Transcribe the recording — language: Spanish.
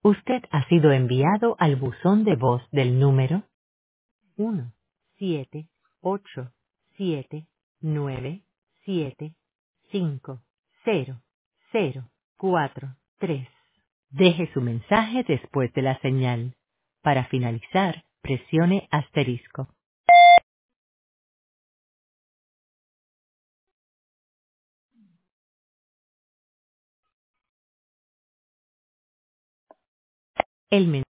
Usted ha sido enviado al buzón de voz del número 1-7-8-7-9-7-5-0-0-4-3. Deje su mensaje después de la señal. Para finalizar, presione asterisco. El mensaje